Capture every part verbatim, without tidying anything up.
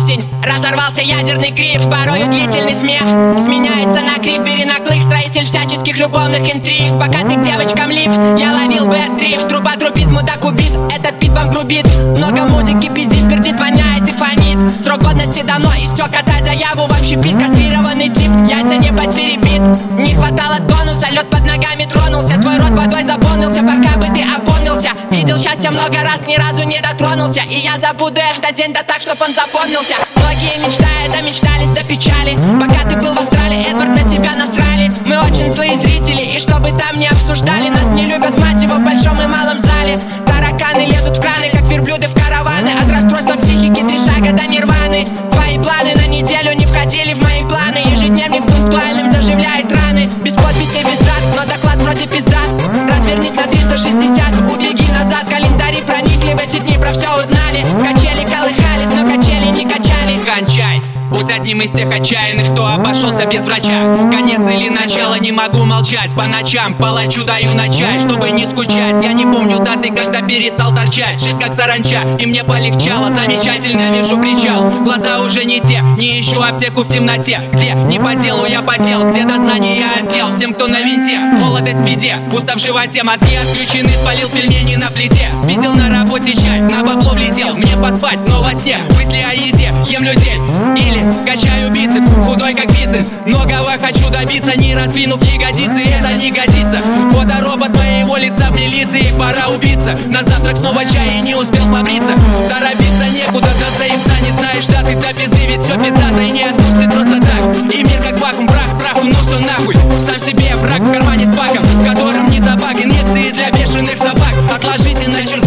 осень, разорвался ядерный гриб. Порою длительный смех сменяется на крик. Перенаглых строитель всяческих любовных интриг. Пока ты к девочкам лип, я ловил бэд-дрифт. Труба трубит, мудак убит, этот бит вам грубит. Много музыки пиздит, пердит, воняет и фонит. Срок годности давно истек, отдай заяву в общепит. Кастрированный тип, яйца не потеребит. Не хватало тонуса, лед под ногами тронулся. Твой рот водой заполнился, пока бы ты опомнился. Видел счастье много раз, ни разу не дотронулся. И я забуду этот день, да так, чтоб он запомнился. Многие мечтают, да мечтались до печали. Пока ты был в Австралии, Эдвард, на тебя насрали. Мы очень злые зрители, и чтобы там не обсуждали. Нас не любят, мать его, в большом и малом зале. Тараканы лезут в краны, как верблюды в караваны. От расстройства психики три шага до нирваны. Твои планы на неделю не входили в мои планы. Ежедневник пунктуальным заживляет раны. Без подписи, без дат, но доклад вроде пизда. Развернись на триста шестьдесят, убеги назад. Календари проникли в эти дни, про все узнали. Качели колыхались, но качели не качали. Кончай, будь одним из тех отчаянных, кто обошелся без врача. Конец или начало, не могу молчать. По ночам палачу даю на чай, чтобы не скучать. Я не помню даты, когда перестал торчать. Жизнь как саранча, и мне полегчало. Замечательно вижу причал. Глаза уже не те, не ищу аптеку в темноте. Где? Не по делу, я потел. Где дознание я отдел всем, кто на винте. Молодость в беде, пусто в животе. Мозги отключены, спалил пельмени на плите. Спиздил на работе чай, на бабло влетел. Мне поспать, но во сне мысли о еде. Ем людей или качаю бицепс, худой как бицепс. Многого хочу добиться, не раздвинув ягодицы. Это не годится. Фоторобот моего лица в милиции. Пора убиться. На завтрак снова чай и не успел побриться. Торопиться некуда, до заебца не знаешь даты. До пизды, ведь все пиздато и не отпустит просто так. И мир как вакуум, прах, праху, ну все нахуй. Сам себе враг в кармане с баком, в котором не табак. Инъекции для бешеных собак, отложите на чердак.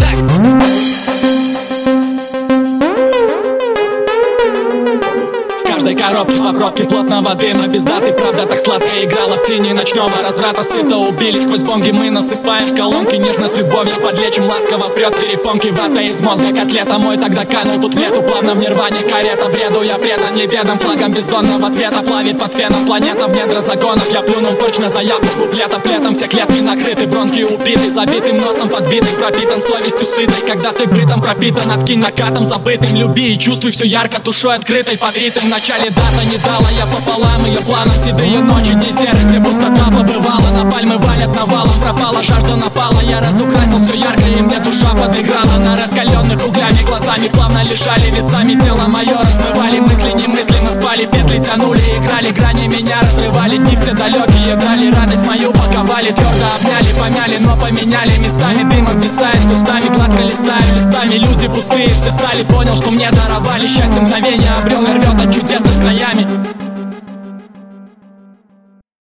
В каждой коробке по пробке плотного дыма. Без даты, правда так сладко играла в тени ночного разврата. Сыто убили, сквозь бомги мы насыпаем в колонки. Нежно с любовью подлечим, ласково прет перепонки. Вата из мозга, котлета мой тогда канул тут в лету. Плавно в нирване карета, бреду я предан неведом. Флагом бездонного света плавит под феном планета в недра загонов. Я плюнул точно заявку куплета. Плетом все клетки накрыты, бронхи убиты. Забитым носом подбитый, пропитан совестью сытой. Когда ты бритом пропитан, откинь накатом забытым. Люби и чувствуй все ярко, душой открытой под ритм. В начале дата не дала я пополам ее планам. Седые ночи, дни серых, где пустота побывала. На пальмы валят навалом, пропала жажда, напала. Я разукрасил все ярко, и мне душа подыграла. На раскаленных углями глазами плавно лишали весами. Тело мое размывали, мысли немыслимо спали. Петли тянули, играли, грани меня разрывали. Дни все далекие, дали радость мою, паковали. Твердо обняли, помяли, но поменяли местами. Дым обвисает кустами, гладко листаю листами. Люди пустые все стали, понял, что мне даровали счастье, мгновение обрел.